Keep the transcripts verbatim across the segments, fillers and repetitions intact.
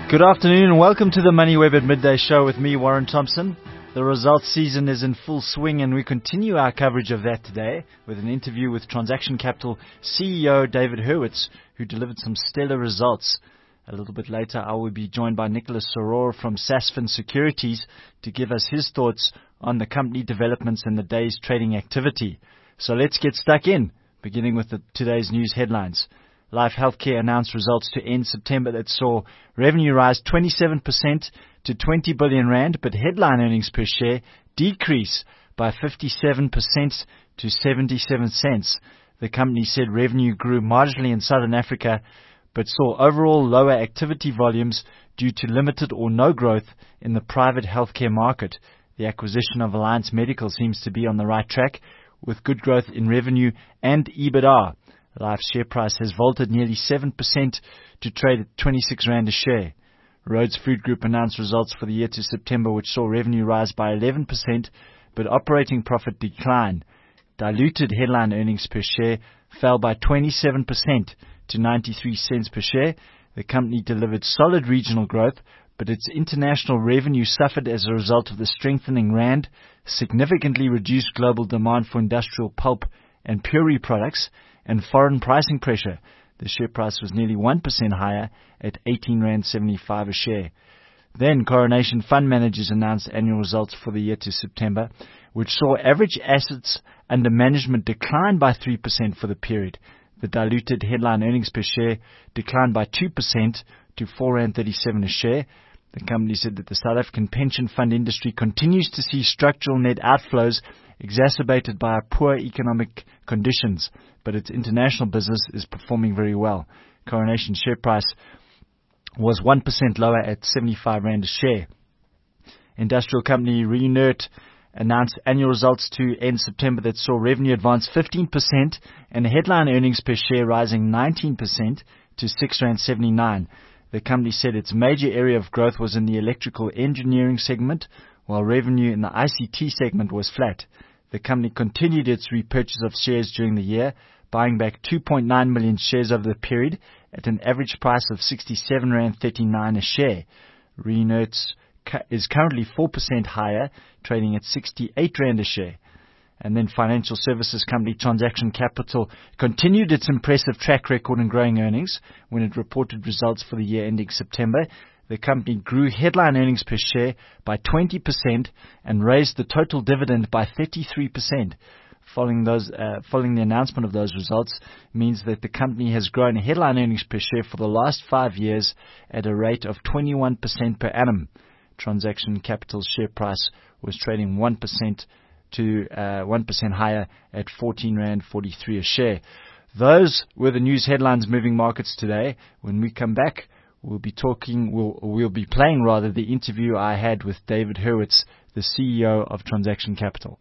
Good afternoon and welcome to the MoneyWeb at Midday show with me, Warren Thompson. The results season is in full swing and we continue our coverage of that today with an interview with Transaction Capital C E O David Hurwitz, who delivered some stellar results. A little bit later, I will be joined by Nicholas Soror from Sasfin Securities to give us his thoughts on the company developments and the day's trading activity. So let's get stuck in, beginning with the, today's news headlines. Life Healthcare announced results to end September that saw revenue rise twenty-seven percent to twenty billion rand, but headline earnings per share decrease by fifty-seven percent to seventy-seven cents. The company said revenue grew marginally in Southern Africa, but saw overall lower activity volumes due to limited or no growth in the private healthcare market. The acquisition of Alliance Medical seems to be on the right track, with good growth in revenue and EBITDA. Life's share price has vaulted nearly seven percent to trade at twenty-six rand a share. Rhodes Food Group announced results for the year to September, which saw revenue rise by eleven percent, but operating profit decline. Diluted headline earnings per share fell by twenty-seven percent to ninety-three cents per share. The company delivered solid regional growth, but its international revenue suffered as a result of the strengthening rand, significantly reduced global demand for industrial pulp and puri products, and foreign pricing pressure. The share price was nearly one percent higher at eighteen rand seventy-five a share. Then Coronation Fund Managers announced annual results for the year to September, which saw average assets under management decline by three percent for the period. The diluted headline earnings per share declined by two percent to four rand thirty-seven a share. The company said that the South African pension fund industry continues to see structural net outflows exacerbated by poor economic conditions, but its international business is performing very well. Coronation's share price was one percent lower at seventy-five rand a share. Industrial company Reunert announced annual results to end September that saw revenue advance fifteen percent and headline earnings per share rising nineteen percent to six rand seventy-nine. The company said its major area of growth was in the electrical engineering segment, while revenue in the I C T segment was flat. The company continued its repurchase of shares during the year, buying back two point nine million shares over the period at an average price of sixty-seven rand thirty-nine a share. Reunert is currently four percent higher, trading at sixty-eight rand a share. And then financial services company Transaction Capital continued its impressive track record in growing earnings when it reported results for the year ending September. The company grew headline earnings per share by twenty percent and raised the total dividend by thirty-three percent. Following those, uh, following the announcement of those results means that the company has grown headline earnings per share for the last five years at a rate of twenty-one percent per annum. Transaction Capital's share price was trading one percent to uh, one percent higher at fourteen rand forty-three a share. Those were the news headlines moving markets today. When we come back, we'll be talking, we'll, we'll be playing rather the interview I had with David Hurwitz, the C E O of Transaction Capital.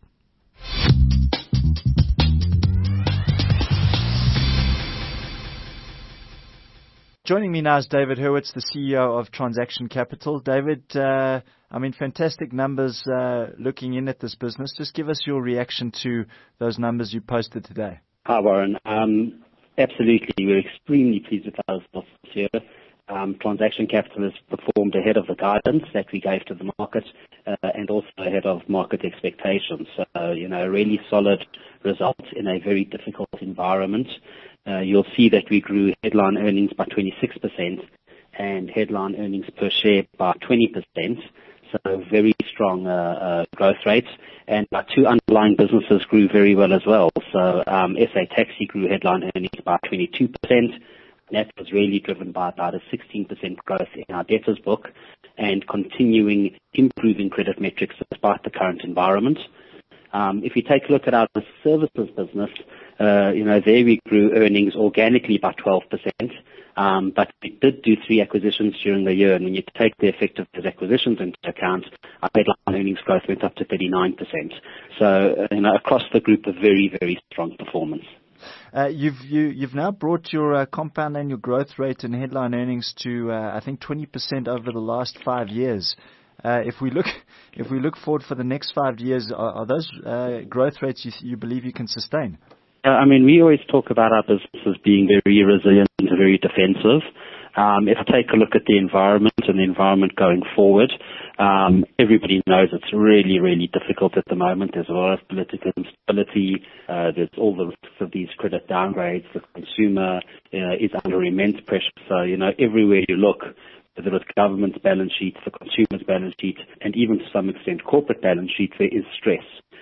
Joining me now is David Hurwitz, the C E O of Transaction Capital. David, uh, I mean, fantastic numbers uh, looking in at this business. Just give us your reaction to those numbers you posted today. Hi, Warren. Um, absolutely. We're extremely pleased with our results this year. Um, Transaction Capital has performed ahead of the guidance that we gave to the market uh, and also ahead of market expectations. So, you know, really solid results in a very difficult environment. Uh, you'll see that we grew headline earnings by twenty-six percent and headline earnings per share by twenty percent. So very strong uh, uh, growth rates. And our two underlying businesses grew very well as well. So um, S A Taxi grew headline earnings by twenty-two percent. That was really driven by about a sixteen percent growth in our debtors book and continuing improving credit metrics despite the current environment. Um, if you take a look at our services business, uh, you know, there we grew earnings organically by twelve percent. Um, but we did do three acquisitions during the year, and when you take the effect of those acquisitions into account, our headline earnings growth went up to thirty-nine percent. So, you know, across the group, a very, very strong performance. Uh, you've you, you've now brought your uh, compound annual growth rate and headline earnings to uh, I think twenty percent over the last five years. Uh, if we look if we look forward for the next five years, are, are those uh, growth rates you, you believe you can sustain? Uh, I mean, we always talk about our businesses being very resilient and very defensive. Um, if I take a look at the environment and the environment going forward, um, everybody knows it's really, really difficult at the moment. There's a lot of political instability. Uh, there's all the risks of these credit downgrades. The consumer uh, is under immense pressure. So, you know, everywhere you look, whether it's government's balance sheets, the consumer's balance sheet, and even to some extent corporate balance sheets, there is stress.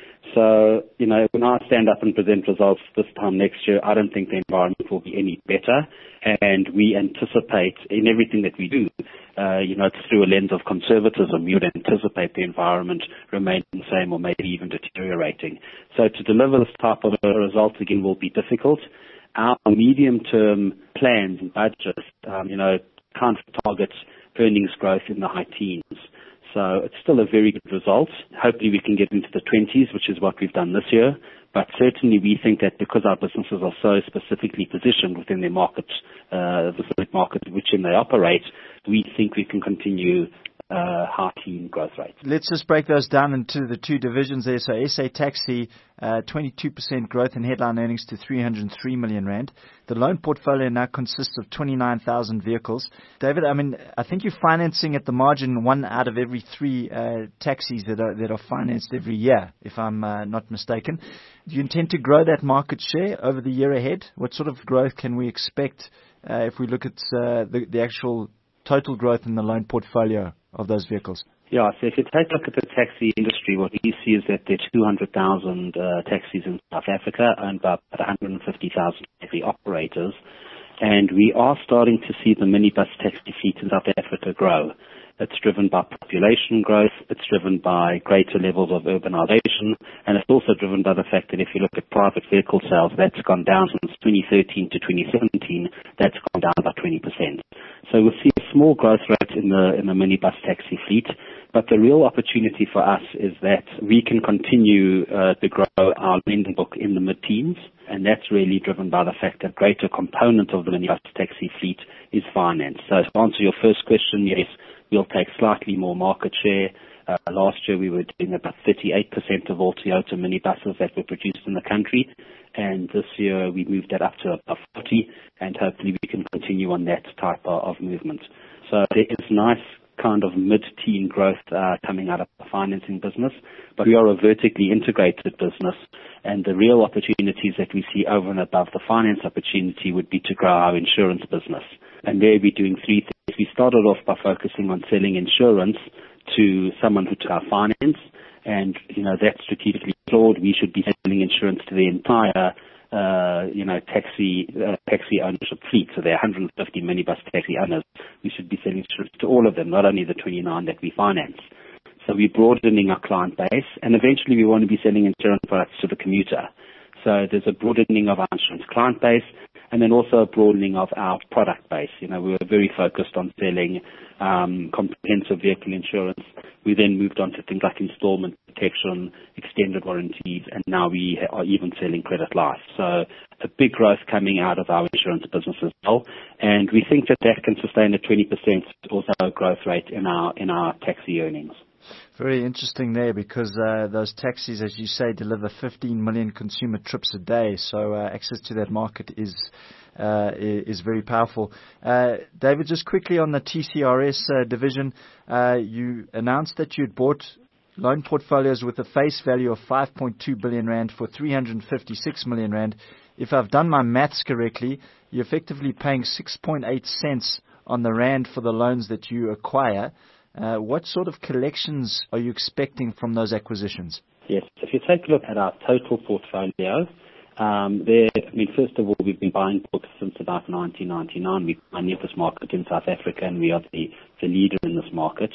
So, you know, when I stand up and present results this time next year, I don't think the environment will be any better. And we anticipate in everything that we do, uh, you know, it's through a lens of conservatism. You would anticipate the environment remaining the same or maybe even deteriorating. So to deliver this type of a result again will be difficult. Our medium-term plans and budgets, um, you know, kind of targets earnings growth in the high teens. So it's still a very good result. Hopefully we can get into the twenties, which is what we've done this year. But certainly we think that because our businesses are so specifically positioned within their markets, uh, the specific market which in they operate, we think we can continue uh, high teen growth rates. Let's just break those down into the two divisions there. So S A Taxi, uh, twenty-two percent growth in headline earnings to three hundred three million rand. The loan portfolio now consists of twenty-nine thousand vehicles. David, I mean, I think you're financing at the margin one out of every three uh, taxis that are, that are financed every year, if I'm uh, not mistaken. Do you intend to grow that market share over the year ahead? What sort of growth can we expect uh, if we look at uh, the, the actual total growth in the loan portfolio of those vehicles? Yeah, so if you take a look at the taxi industry, what we see is that there are two hundred thousand uh, taxis in South Africa and about one hundred fifty thousand taxi operators. And we are starting to see the minibus taxi fleet in South Africa grow. It's driven by population growth, it's driven by greater levels of urbanization, and it's also driven by the fact that if you look at private vehicle sales, that's gone down since twenty thirteen to twenty seventeen, that's gone down by twenty percent. So we'll see a small growth rate in the in the minibus taxi fleet, but the real opportunity for us is that we can continue uh, to grow our lending book in the mid-teens, and that's really driven by the fact that a greater component of the minibus taxi fleet is finance. So to answer your first question, yes, we'll take slightly more market share. Uh, last year we were doing about thirty-eight percent of all Toyota minibuses that were produced in the country, and this year we moved that up to about forty, and hopefully we can continue on that type of movement. So there is nice kind of mid-teen growth uh, coming out of the financing business, but we are a vertically integrated business, and the real opportunities that we see over and above the finance opportunity would be to grow our insurance business. And there we're doing three things. We started off by focusing on selling insurance to someone who took our finance, and, you know, that's strategically flawed. We should be selling insurance to the entire Uh, you know, taxi uh, taxi ownership fleet. So there are one hundred fifty minibus taxi owners. We should be selling insurance to all of them, not only the twenty-nine that we finance. So we're broadening our client base, and eventually we want to be selling insurance products to the commuter. So there's a broadening of our insurance client base, and then also a broadening of our product base. You know, we were very focused on selling um, comprehensive vehicle insurance. We then moved on to things like installment protection, extended warranties, and now we are even selling credit life. So a big growth coming out of our insurance business as well, and we think that that can sustain a twenty percent or so growth rate in our in our taxi earnings. Very interesting there, because uh, those taxis, as you say, deliver fifteen million consumer trips a day. So uh, access to that market is uh, is very powerful. Uh, David, just quickly on the T C R S uh, division, uh, you announced that you had bought loan portfolios with a face value of five point two billion rand for three hundred fifty-six million rand. If I've done my maths correctly, you're effectively paying six point eight cents on the rand for the loans that you acquire. Uh, what sort of collections are you expecting from those acquisitions? Yes, if you take a look at our total portfolio, um, there, I mean, first of all, we've been buying books since about nineteen ninety-nine. We pioneered this market in South Africa, and we are the, the leader in this market.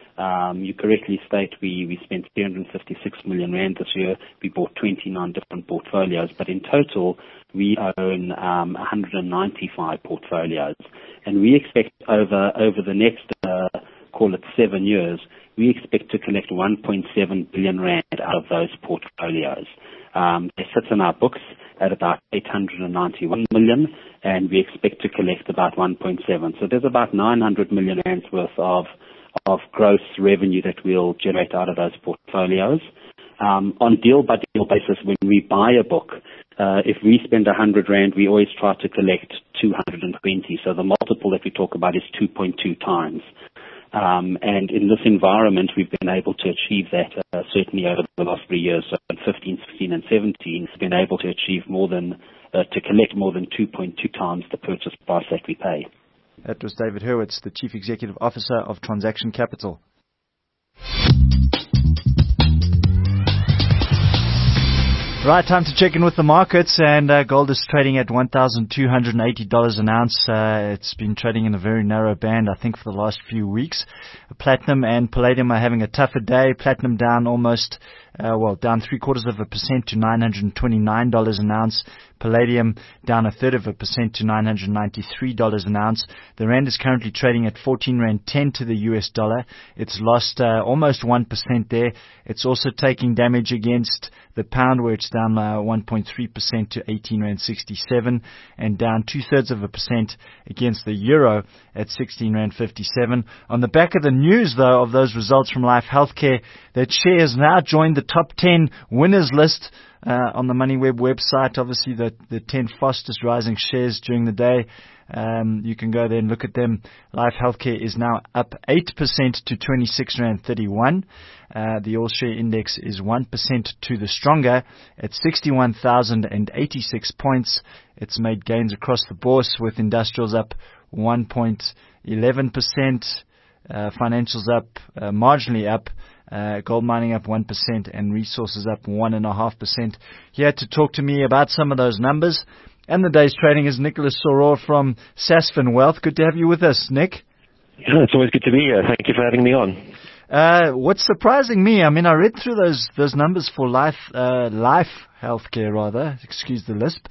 Um, you correctly state we, we spent three hundred fifty-six million rand this year. We bought twenty-nine different portfolios, but in total, we own um, one hundred ninety-five portfolios, and we expect over over the next uh, call it seven years, we expect to collect one point seven billion rand out of those portfolios. Um, they sit in our books at about eight hundred ninety-one million, and we expect to collect about one point seven. So there's about nine hundred million rands worth of of gross revenue that we'll generate out of those portfolios. Um, on deal-by-deal basis, when we buy a book, uh, if we spend one hundred rand, we always try to collect two hundred twenty. So the multiple that we talk about is two point two times. Um, and in this environment, we've been able to achieve that uh, certainly over the last three years. So in fifteen, sixteen, and seventeen, we've been able to achieve more than, uh, to collect more than two point two times the purchase price that we pay. That was David Hurwitz, the Chief Executive Officer of Transaction Capital. Right, time to check in with the markets, and uh, gold is trading at one thousand two hundred eighty dollars an ounce. Uh, it's been trading in a very narrow band, I think, for the last few weeks. Platinum and palladium are having a tougher day. Platinum down almost, uh, well, down three quarters of a percent to nine hundred twenty-nine dollars an ounce. Palladium down a third of a percent to nine hundred ninety-three dollars an ounce. The rand is currently trading at fourteen rand ten to the U S dollar. It's lost uh, almost one percent there. It's also taking damage against the pound, where it's down uh, one point three percent to eighteen rand sixty-seven, and down two thirds of a percent against the euro at sixteen rand fifty-seven. On the back of the news, though, of those results from Life Healthcare, that share has now joined the top ten winners list uh, on the MoneyWeb website. Obviously, the, the ten fastest rising shares during the day. Um, you can go there and look at them. Life Healthcare is now up eight percent to twenty-six rand thirty-one. Uh, the all-share index is one percent to the stronger at sixty-one thousand eighty-six points. It's made gains across the bourse, with industrials up one point one one percent, uh, financials up, uh, marginally up, uh, gold mining up one percent, and resources up one point five percent. Here to talk to me about some of those numbers and the day's trading is Nicholas Soror from Sasfin Wealth. Good to have you with us, Nick. Yeah, it's always good to be here. Thank you for having me on. Uh, what's surprising me, I mean, I read through those those numbers for Life uh, Life Healthcare, rather, excuse the lisp.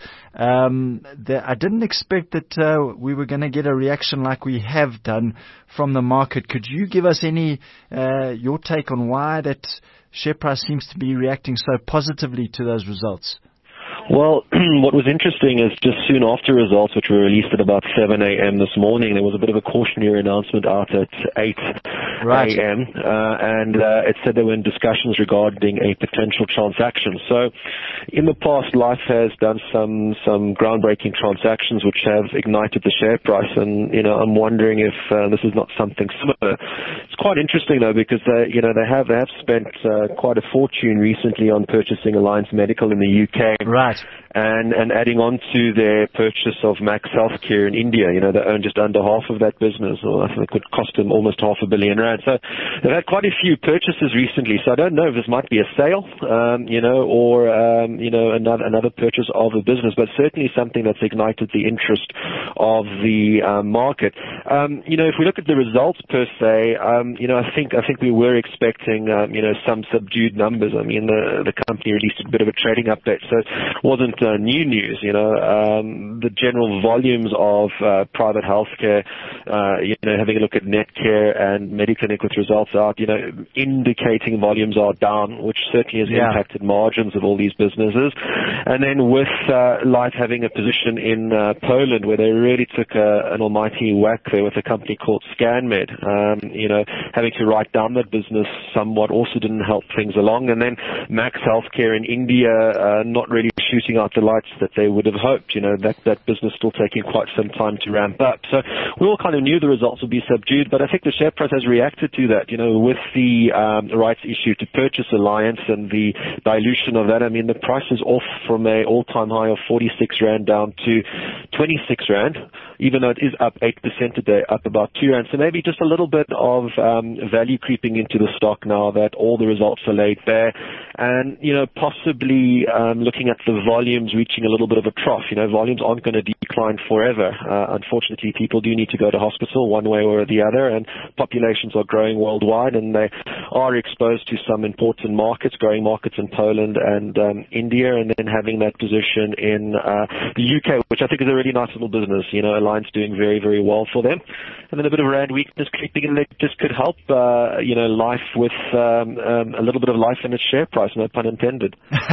Um, the, I didn't expect that uh, we were going to get a reaction like we have done from the market. Could you give us any uh, your take on why that share price seems to be reacting so positively to those results? Well, what was interesting is just soon after results, which were released at about seven a.m. this morning, there was a bit of a cautionary announcement out at eight right. a.m. Uh, and uh, it said there were in discussions regarding a potential transaction. So in the past, Life has done some some groundbreaking transactions which have ignited the share price, and you know I'm wondering if uh, this is not something similar. It's quite interesting though, because they, you know they have they have spent uh, quite a fortune recently on purchasing Alliance Medical in the U K. Right. And, and adding on to their purchase of Max Healthcare in India. You know, they own just under half of that business, or I think it could cost them almost half a billion rand. So they've had quite a few purchases recently. So I don't know if this might be a sale, um, you know, or, um, you know, another, another purchase of a business, but certainly something that's ignited the interest of the um, market. Um, you know, if we look at the results per se, um, you know, I think, I think we were expecting, um, you know, some subdued numbers. I mean, the, the company released a bit of a trading update, so it wasn't Uh, new news, you know, um, the general volumes of uh, private healthcare, uh, you know, having a look at Netcare and Mediclinic with results out, you know, indicating volumes are down, which certainly has yeah. impacted margins of all these businesses. And then with uh, Life having a position in uh, Poland, where they really took a, an almighty whack there with a company called ScanMed, um, you know, having to write down that business somewhat also didn't help things along. And then Max Healthcare in India, uh, not really shooting out the lights that they would have hoped. You know, that, that business still taking quite some time to ramp up. So we all kind of knew the results would be subdued, but I think the share price has reacted to that, you know, with the um, rights issue to purchase Alliance and the dilution of that. I mean, the price is off from a all-time high of forty-six rand down to twenty-six rand, even though it is up eight percent today, up about two rand. So maybe just a little bit of um, value creeping into the stock now that all the results are laid bare. And, you know, possibly um, looking at the volumes reaching a little bit of a trough. You know, volumes aren't going to decline forever. Uh, unfortunately, people do need to go to hospital one way or the other, and populations are growing worldwide, and they are exposed to some important markets, growing markets in Poland and um, India, and then having that position in uh, the U K, which I think is a really nice little business. You know, Alliance doing very, very well for them. And then a bit of rand weakness creeping in that just could help, uh, you know, Life with um, um, a little bit of life in its share price, no pun intended.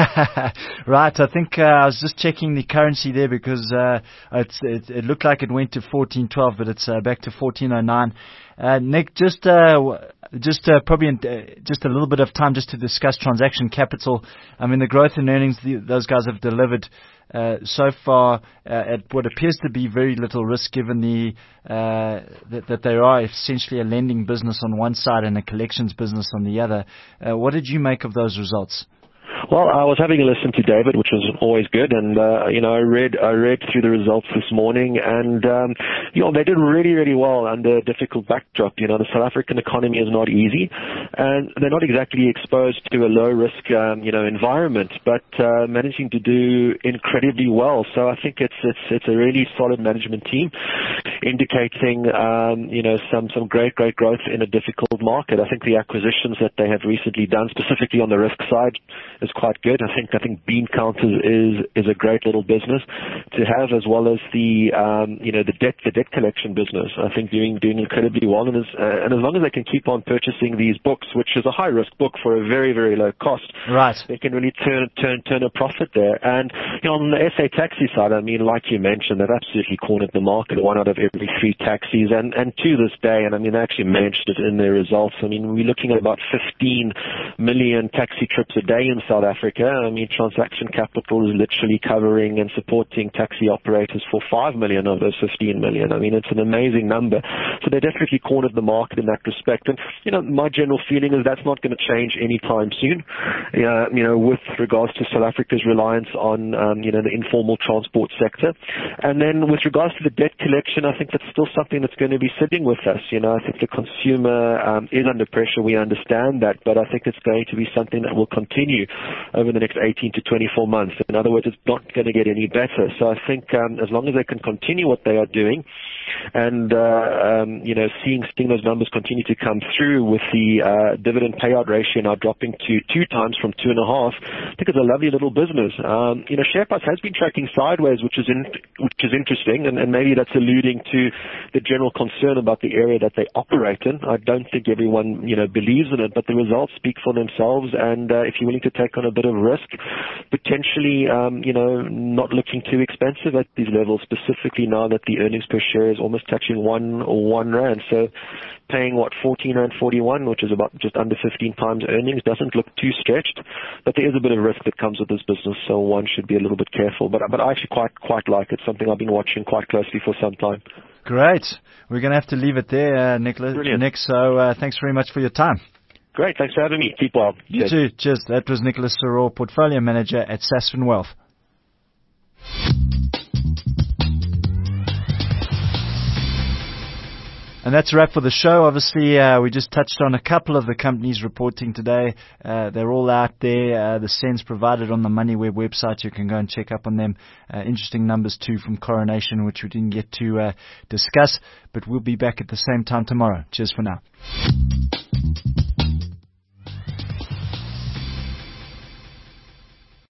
Right, I think uh, I was just checking the currency there because uh, it's, it, it looked like it went to fourteen twelve, but it's uh, back to fourteen oh nine. Uh, Nick, just uh, just uh, probably in, uh, just a little bit of time just to discuss Transaction Capital. I mean, the growth in earnings the, those guys have delivered uh, so far uh, at what appears to be very little risk, given the uh, that, that they are essentially a lending business on one side and a collections business on the other. Uh, what did you make of those results? Well, I was having a listen to David, which was always good, and uh, you know, I read I read through the results this morning, and um, you know, they did really, really well under a difficult backdrop. You know, the South African economy is not easy, and they're not exactly exposed to a low risk, um, you know, environment, but uh, managing to do incredibly well. So I think it's it's it's a really solid management team, indicating um, you know some some great great growth in a difficult market. I think the acquisitions that they have recently done, specifically on the risk side, is quite good. I think I think Bean Counters is is a great little business to have, as well as the um, you know the debt the debt collection business. I think doing doing incredibly well, and as uh, and as long as they can keep on purchasing these books, which is a high risk book for a very very low cost, right? They can really turn turn turn a profit there. And you know, on the S A taxi side, I mean, like you mentioned, they've absolutely cornered the market. One out of every three taxis, and and to this day, and I mean, they actually mentioned it in their results. I mean, we're looking at about fifteen million taxi trips a day in South Africa. I mean, Transaction Capital is literally covering and supporting taxi operators for five million of those fifteen million. I mean, it's an amazing number. So they definitely cornered the market in that respect. And, you know, my general feeling is that's not going to change anytime soon, uh, you know, with regards to South Africa's reliance on, um, you know, the informal transport sector. And then with regards to the debt collection, I think that's still something that's going to be sitting with us. You know, I think the consumer um, is under pressure. We understand that, but I think it's going to be something that will continue over the next eighteen to twenty-four months. In other words, it's not going to get any better. So I think um, as long as they can continue what they are doing, and uh, um, you know, seeing seeing those numbers continue to come through, with the uh, dividend payout ratio now dropping to two times from two and a half, I think it's a lovely little business. Um, you know, share price has been tracking sideways, which is in, which is interesting, and, and maybe that's alluding to the general concern about the area that they operate in. I don't think everyone you know believes in it, but the results speak for themselves. And uh, if you're willing to take on a bit of risk, potentially, um, you know, not looking too expensive at these levels, specifically now that the earnings per share is almost touching one or one rand. So paying what fourteen rand forty-one, which is about just under fifteen times earnings, doesn't look too stretched. But there is a bit of risk that comes with this business, so one should be a little bit careful. But but I actually quite quite like it. Something I've been watching quite closely for some time. Great. We're going to have to leave it there, uh, Nicholas. Brilliant. Nick. So uh, thanks very much for your time. Great. Thanks for having me. Keep well. You too. Cheers. That was Nicholas Soror, Portfolio Manager at Sasfin Wealth. And that's a wrap for the show. Obviously, uh, we just touched on a couple of the companies reporting today. Uh, they're all out there. Uh, the Sense provided on the MoneyWeb website. You can go and check up on them. Uh, interesting numbers too from Coronation, which we didn't get to uh, discuss. But we'll be back at the same time tomorrow. Cheers for now.